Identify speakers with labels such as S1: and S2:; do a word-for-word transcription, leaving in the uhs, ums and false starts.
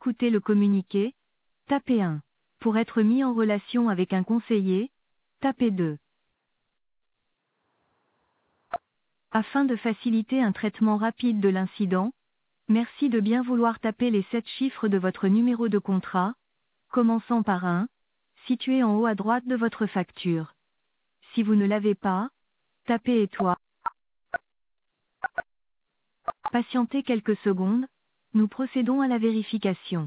S1: écouter le communiqué, tapez un. Pour être mis en relation avec un conseiller, tapez deux. Afin de faciliter un traitement rapide de l'incident, merci de bien vouloir taper les sept chiffres de votre numéro de contrat, commençant par un, situé en haut à droite de votre facture. Si vous ne l'avez pas, tapez étoile. Patientez quelques secondes, nous procédons à la vérification.